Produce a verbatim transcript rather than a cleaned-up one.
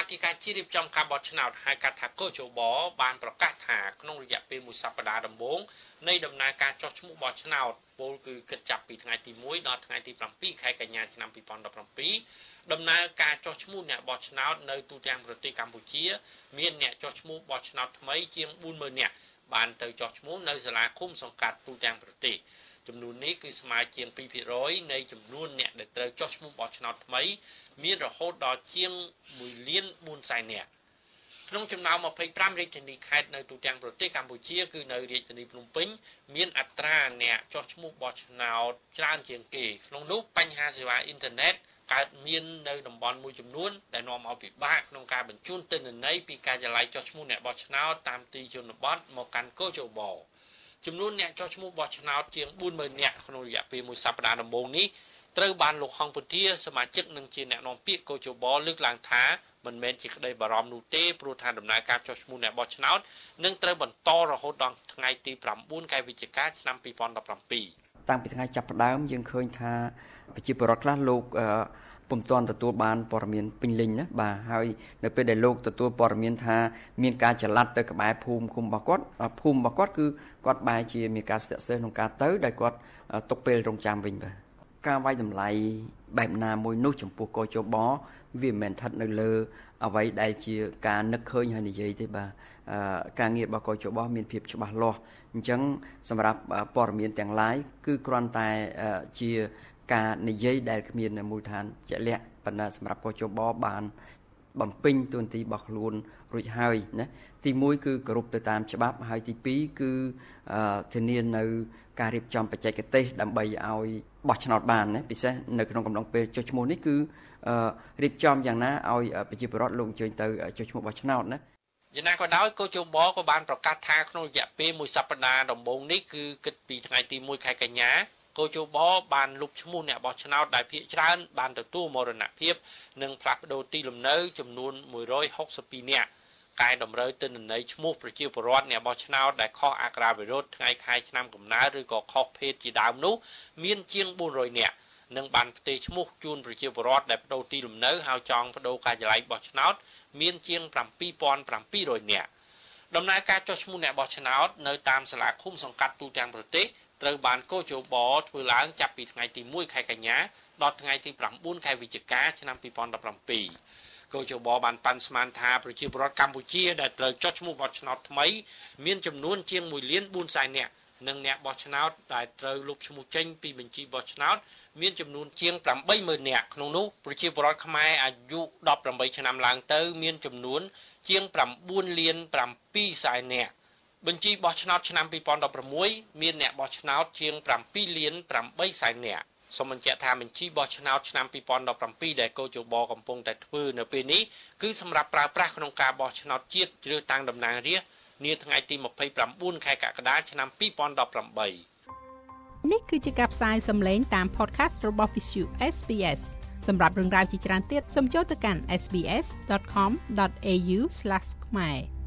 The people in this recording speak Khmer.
ធិការជាតិរៀបចំការបោះឆ្នោតហៅកាត់ថាកោជបបានប្រកាសថាក្នុងរយៈពេលមួយសប្តាហ៍ដំបូងនៃដំណើរការចុះឈ្មោះបោះឆ្នោតពលគឺគិតចាប់ពីថ្ងៃទីមួយដល់ថ្ងៃទី7ខែកញ្ញាឆ្នាំពីរពាន់ដប់ប្រាំពីរដំណើរការចុះឈ្មោះអ្នកបោះឆ្នោតនៅទូទាំងប្រទេសកម្ពុជាមានអ្នកចុះឈ្មោះបោះឆ្នោតថ្មីជាងបួនម៉ឺននាក់បានទៅចុះឈ្មោះនៅសាលាឃុំសង្កាត់ទូទាំងប្រទេសចំនួននេះគឺស្មើជាង ពីរភាគរយ នៃចំនួនអ្នកដែលត្រូវចុះឈ្មោះបោះឆ្នោតថ្មីមានរហូតដល់ជាងមួយលានបួនសែននាក់ក្នុងចំណោមម្ភៃប្រាំរាជធានីខេត្តនៅទូទាំងប្រទេសកម្ពុជាគឺនៅរាជធានីភ្នំពេញមានអត្រាអ្នកចុះឈ្មោះបោះឆ្នោតច្រើនជាងគេក្នុងនោះបញ្ហាសេវាអ៊ីនធឺណិតកើតមាននៅតំបន់មួយចំនួនដែលនាំឲ្យពិបាកក្នុងការបញ្ជូនទិន្នន័យពីការិយាល័យចុះឈ្មោះអ្នកបោះឆ្នោតតាមទីជនបទមកកាន់កោជបចំនួនអ្នកចុះឈ្មោះបោះឆ្នោតជាងបួនម៉ឺននាក់ក្នុងរយៈពេលមួយសប្តាហ៍ដំបូងនេះត្រូវបានលោកហងពុធាសមាជិកនិងជាអ្នកនាំពាក្យកោជបលើកឡើងថាមិនមែនជាក្តីបារម្ភនោះទេព្រោះថាដំណើរការចុះឈ្មោះអ្នកបោះឆ្នោតនឹងត្រូវបន្តរហូតដល់ថ្ងៃទី9ខែវិច្ឆិកាឆ្នាំពីរពាន់ដប់ប្រាំពីរតាំងពីថ្ងៃចាប់ផ្ដើមយើងឃើញថាប្រជាពលរដ្ឋខ្លះលោកពុំទាន់ទទួលបានព័ត៌មានពេញលេញណាបាទហើយនៅពេលដែលលោកទទួលព័ត៌មានថាមានការចល័តទៅក្បែរភូមិឃុំរបស់គាត់ភូមិរបស់គាត់គឺគាត់បែរជាមានការស្ទាក់ស្ទើរក្នុងការទៅដែលគាត់ទុកពេលរងចាំវិញបាទការវាយតម្លៃបែបណាមួយនោះចំពោះកោជបវាមិនមែនស្ថិតនៅលើអ្វីដែលជាការនឹកឃើញហើយនិយាយទេបាទការងាររបស់កោជបមានភាពច្បាស់លាស់អញ្ចឹងសម្រាប់ព័ត៌មានទាំងឡាយគឺគ្រាន់តែជាការនិយាយដែលគ្មានមូលដ្ឋានជាក់លាក់ប៉ុន្តែសម្រាប់កោជបបានបំពេញតួនាទីរបស់ខ្លួនរួចហើយណាទីមួយគឺគោរពទៅតាមច្បាប់ហើយទីពីរគឺធានានៅការរៀបចំបច្ចេកទេសដើម្បីឲ្យបោះឆ្នោតបានណាពិសេសនៅក្នុងកំឡុងពេលចុះឈ្មោះនេះគឺរៀបចំយ៉ាងណាឲ្យប្រជាពលរដ្ឋលោកអញ្ជើញទៅចុះឈ្មោះបោះឆ្នោតណាយ៉ាងណាក៏ដោយកោជបក៏បានប្រកាសថាក្នុងរយៈពេលមួយសប្តាហ៍ដំបូងនេះគឺគិតពីថ្ងៃទីមួយខែកញ្ញាកោជបបានលុបឈ្មោះអ្នកបោះឆ្នោតដែលភាគច្រើនបានទទួលមរណភាពនិងផ្លាស់ប្ដូរទីលំនៅចំនួនមួយរយហុកសិបពីរនាក់កែតម្រូវទិន្នន័យឈ្មោះប្រជាពលរដ្ឋអ្នកបោះឆ្នោតដែលខុសអក្ខរាវិរុទ្ធថ្ងៃខែឆ្នាំកំណើតឬក៏ខុសភេទជាដើមនោះមានជាងបួនរយនាក់និងបានផ្ទេរឈ្មោះជូនប្រជាពលរដ្ឋដែលបដូរទីលំនៅហើយចង់បដូរការិយាល័យបោះឆ្នោតមានជាងប្រាំពីរពាន់ប្រាំពីររយនាក់ដំណើរការចុះឈ្មោះអ្នកបោះឆ្នោតនៅតាមសាលាឃុំសង្កាត់ទូទាំងប្រទេសត្រូវបានកោជបធ្វើឡើងចាប់ពីថ្ងៃទីមួយខែកញ្ញាដល់ថ្ងៃទី9ខែវិច្ឆិកាឆ្នាំពីរពាន់ដប់ប្រាំពីរកោជបបានប៉ាន់ស្មានថាប្រជាពលរដ្ឋកម្ពុជាដែលត្រូវចុះឈ្មោះបោះឆ្នោតថ្មីមានចំនួនជាងមួយលានបួនសែននាក់និងអ្នកបោះឆ្នោតដែលត្រូវលុបឈ្មោះចេញពីបញ្ជីបោះឆ្នោតមានចំនួនជាងប្រាំបីម៉ឺននាក់ក្នុងនោះប្រជាពលរដ្ឋខ្មែរអាយុដប់ប្រាំបីឆ្នាំឡើងទៅមានចំនួនជាង9លាន7សែននាក់បញ្ជីបោះឆ្នោតឆ្នាំពីរពាន់ដប់ប្រាំមួយមានអ្នកបោះឆ្នោតជាង7លាន8សែននាក់សូមបញ្ជាក់ថាបញ្ជីបោះឆ្នោតឆ្នាំពីរពាន់ដប់ប្រាំពីរដែលកោជបកំពុងតែធ្វើនៅពេលនេះគឺសម្រាប់ប្រើប្រាស់ក្នុងការបោះឆ្នោតជាតិជ្រើសតាំងតំណាងរាស្ត្រនាថ្ងៃទី29ខែកក្កដាឆ្នាំពីរពាន់ដប់ប្រាំបីនេះគឺជាការផ្សាយសម្លេងតាម podcast របស់ Visu เอส บี เอส សម្រាប់រឿងរ៉ាវជាច្រើនទៀតសូមចូលទៅកាន់ เอส บี เอส ដอท คอม ដอท เอ ยู ស្លាស ខ្មែរ